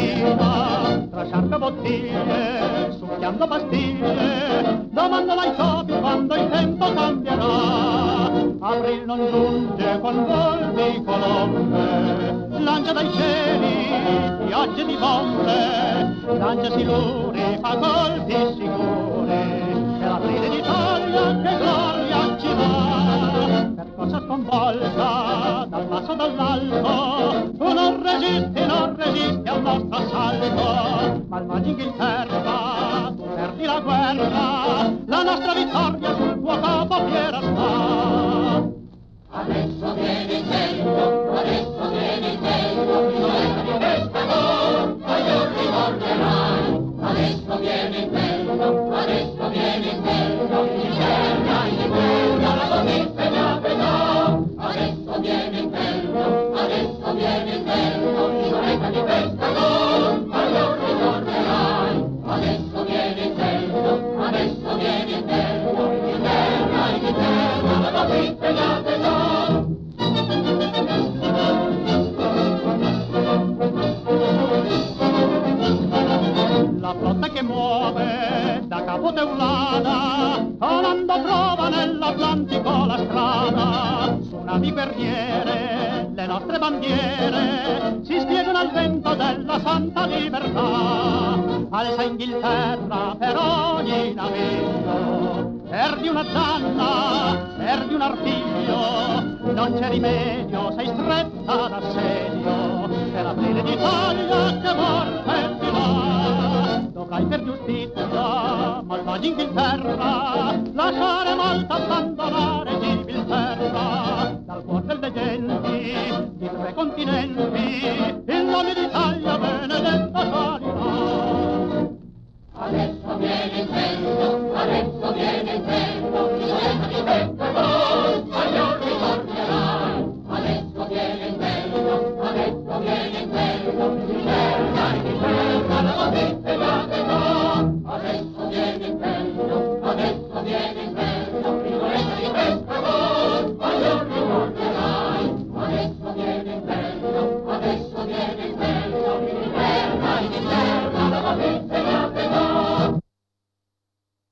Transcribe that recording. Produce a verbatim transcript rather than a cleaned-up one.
mattina, tra sciarpe e bottiglie, succhiando pastiglie, domandano ai topi quando il tempo cambierà. April non giunge con volpi colombe, lancia dai cieli piogge di bombe, lancia siluri, fa colpi sicuri, e l'aprile d'Italia che gloria ci dà. Per cosa sconvolta, dal basso dall'alto, tu non resisti, non resisti al nostro assalto, ma il magico Inghilterra, tu perdi la guerra, la nostra vittoria sul tuo capo fiera sta. Adesso viene il tempo, adesso viene il tempo, violetta di pescatore, poi non ritornerai. Adesso viene il tempo, adesso viene il tempo, in terra, in terra, la tua impegnata. Adesso viene il tempo, adesso viene il tempo, violetta di pescatore, poi non ritornerai. Adesso viene il tempo, adesso viene il tempo, in terra, in terra, la tua impegnata. La flotta che muove da Capo Teulada, volando trova nell'Atlantico la strada. Su navi guerriere le nostre bandiere si spiegano al vento della santa libertà. Alza Inghilterra per ogni naviglio, perdi una zanna, perdi un artiglio, non c'è rimedio, sei stretta d'assedio, è la fine d'Italia che morte ti dà. Dovrai per giustizia, malvagia Inghilterra, lasciare Malta, abbandonare Gibilterra. Dal cuore delle genti, di tre continenti, il nome di